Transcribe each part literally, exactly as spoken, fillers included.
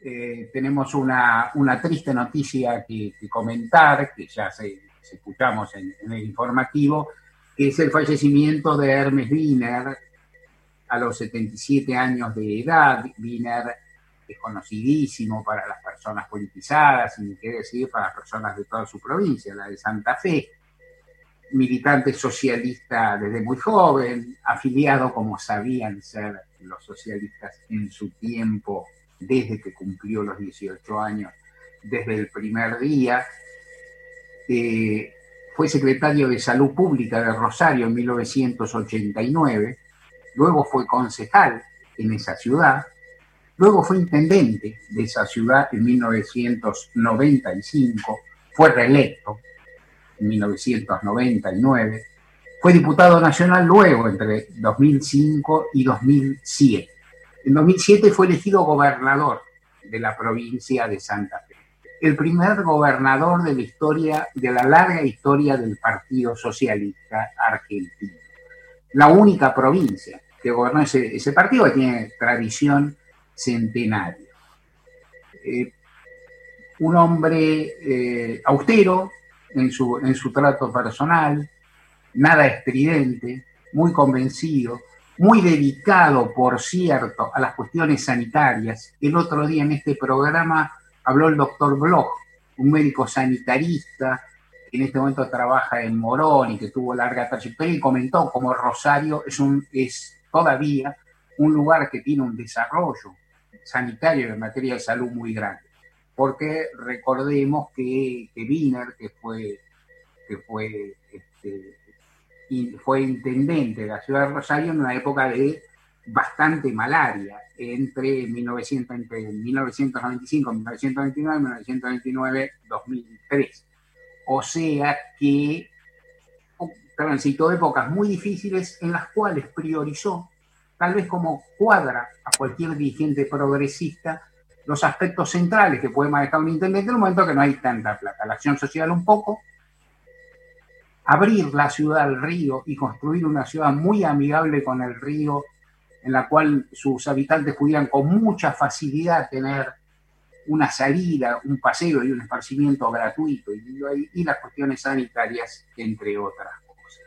eh, tenemos una, una triste noticia que, que comentar, que ya se, se escuchamos en, en el informativo, que es el fallecimiento de Hermes Wiener a los setenta y siete años de edad. Wiener es conocidísimo para las personas politizadas, y ni qué decir para las personas de toda su provincia, la de Santa Fe. Militante socialista desde muy joven, afiliado como sabían ser los socialistas en su tiempo, desde que cumplió los dieciocho años, desde el primer día. Eh, fue secretario de Salud Pública de Rosario en mil novecientos ochenta y nueve, luego fue concejal en esa ciudad, luego fue intendente de esa ciudad en mil novecientos noventa y cinco, fue reelecto en mil novecientos noventa y nueve, fue diputado nacional luego entre dos mil cinco y dos mil siete. En dos mil siete fue elegido gobernador de la provincia de Santa Fe, el primer gobernador de la historia, de la larga historia del Partido Socialista Argentino. La única provincia que gobernó ese, ese partido, que tiene tradición centenaria. Eh, un hombre eh, austero en su, en su trato personal, nada estridente, muy convencido, muy dedicado, por cierto, a las cuestiones sanitarias. El otro día en este programa habló el doctor Bloch, un médico sanitarista que en este momento trabaja en Morón y que tuvo larga trayectoria, y comentó cómo Rosario es, un, es todavía un lugar que tiene un desarrollo sanitario en materia de salud muy grande. Porque recordemos que, que Wiener, que fue, que fue, este, y fue intendente de la ciudad de Rosario en una época de bastante malaria, entre, mil novecientos, entre mil novecientos noventa y cinco, mil novecientos veintinueve, mil novecientos veintinueve, dos mil tres. O sea que transitó épocas muy difíciles en las cuales priorizó, tal vez como cuadra a cualquier dirigente progresista, los aspectos centrales que puede manejar un intendente en un momento que no hay tanta plata. La acción social un poco, abrir la ciudad al río y construir una ciudad muy amigable con el río, en la cual sus habitantes pudieran con mucha facilidad tener una salida, un paseo y un esparcimiento gratuito, y, y las cuestiones sanitarias, entre otras cosas.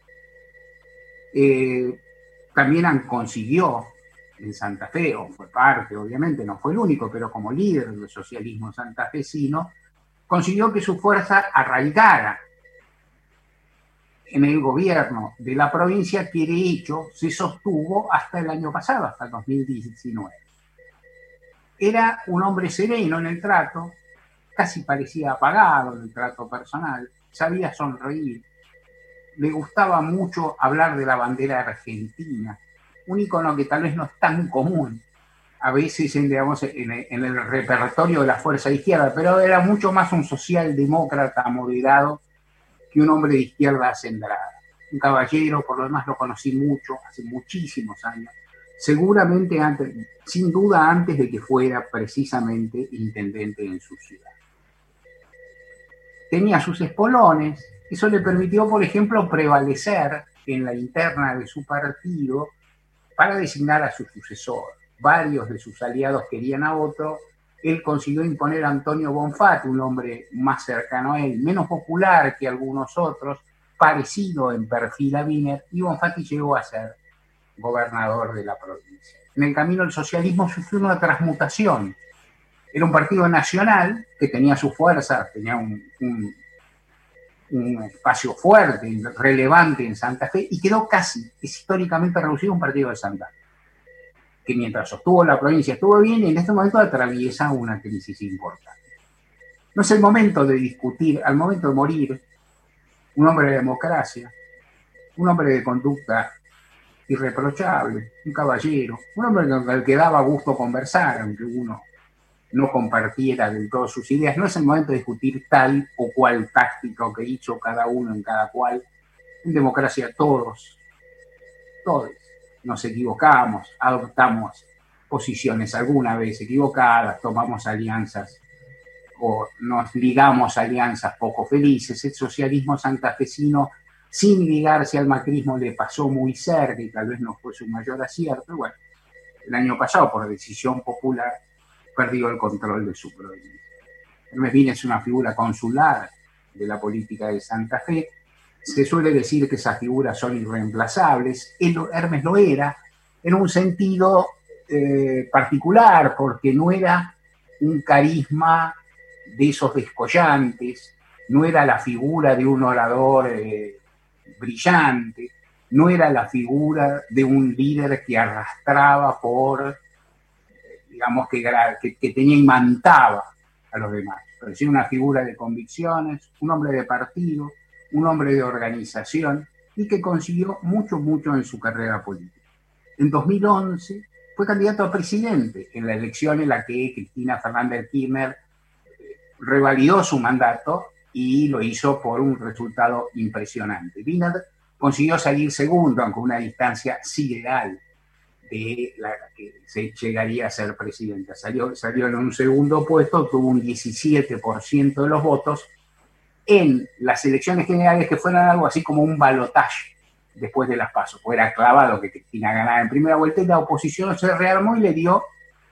Eh, también consiguió en Santa Fe, o fue parte, obviamente, no fue el único, pero como líder del socialismo santafesino, consiguió que su fuerza arraigara en el gobierno de la provincia, que de hecho se sostuvo hasta el año pasado, hasta el dos mil diecinueve. Era un hombre sereno en el trato, casi parecía apagado en el trato personal, sabía sonreír, le gustaba mucho hablar de la bandera argentina, un icono que tal vez no es tan común a veces en, digamos, en, en el repertorio de la fuerza de izquierda, pero era mucho más un socialdemócrata moderado que un hombre de izquierda acendrada. Un caballero, por lo demás lo conocí mucho, hace muchísimos años, seguramente antes, sin duda antes de que fuera precisamente intendente en su ciudad. Tenía sus espolones, eso le permitió, por ejemplo, prevalecer en la interna de su partido para designar a su sucesor. Varios de sus aliados querían a otro. Él consiguió imponer a Antonio Bonfatti, un hombre más cercano a él, menos popular que algunos otros, parecido en perfil a Wiener, y Bonfatti llegó a ser gobernador de la provincia. En el camino del socialismo sufrió una transmutación. Era un partido nacional que tenía su fuerza, tenía un, un, un espacio fuerte, relevante en Santa Fe, y quedó casi, es históricamente reducido a un partido de Santa Fe, que mientras sostuvo la provincia estuvo bien, y en este momento atraviesa una crisis importante. No es el momento de discutir, al momento de morir, un hombre de democracia, un hombre de conducta irreprochable, un caballero, un hombre con el que daba gusto conversar, aunque uno no compartiera del todo sus ideas. No es el momento de discutir tal o cual táctica que hizo cada uno en cada cual. En democracia todos, todos nos equivocamos, adoptamos posiciones alguna vez equivocadas, tomamos alianzas o nos ligamos a alianzas poco felices. El socialismo santafesino, sin ligarse al macrismo, le pasó muy cerca y tal vez no fue su mayor acierto. Bueno, el año pasado, por decisión popular, perdió el control de su provincia. Hermes Wiener es una figura consular de la política de Santa Fe. Se suele decir que esas figuras son irreemplazables. Él, Hermes lo era, en un sentido eh, particular, porque no era un carisma de esos descollantes, no era la figura de un orador eh, brillante, no era la figura de un líder que arrastraba por, digamos, que, que, que tenía imantaba a los demás, pero sí una figura de convicciones, un hombre de partido, un hombre de organización y que consiguió mucho, mucho en su carrera política. En dos mil once fue candidato a presidente en la elección en la que Cristina Fernández de Kirchner revalidó su mandato y lo hizo por un resultado impresionante. Wiener consiguió salir segundo, aunque una distancia sideral de la que se llegaría a ser presidenta. Salió, salió en un segundo puesto, tuvo un diecisiete por ciento de los votos en las elecciones generales, que fueron algo así como un balotaje después de las PASO, pues era clavado que Cristina ganara en primera vuelta y la oposición se rearmó y le dio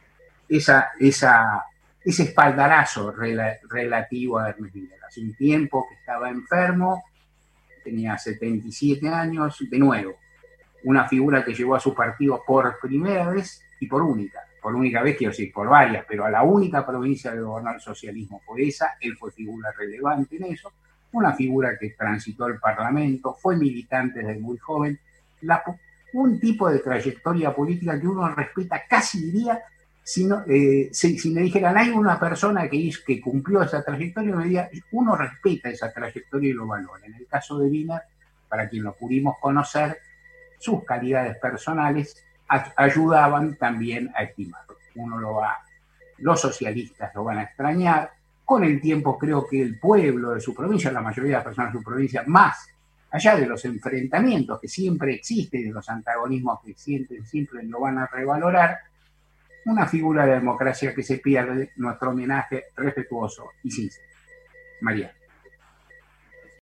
esa, esa, ese espaldarazo rela, relativo a Hermes Wiener. Hace un tiempo que estaba enfermo, tenía setenta y siete años, de nuevo, una figura que llevó a su partido por primera vez y por única, por única vez quiero decir por varias, pero a la única provincia de gobernar el socialismo fue esa, él fue figura relevante en eso, una figura que transitó el Parlamento, fue militante desde muy joven, la, un tipo de trayectoria política que uno respeta, casi diría, si, no, eh, si, si me dijeran, hay una persona que, hizo, que cumplió esa trayectoria, me diría, uno respeta esa trayectoria y lo valora. En el caso de Wiener, para quien lo pudimos conocer, sus calidades personales ayudaban también a estimarlo. Uno lo va, los socialistas lo van a extrañar. Con el tiempo creo que el pueblo de su provincia, la mayoría de las personas de su provincia, más allá de los enfrentamientos que siempre existen, de los antagonismos que sienten, siempre lo van a revalorar. Una figura de democracia que se pierde, nuestro homenaje respetuoso y sincero. María.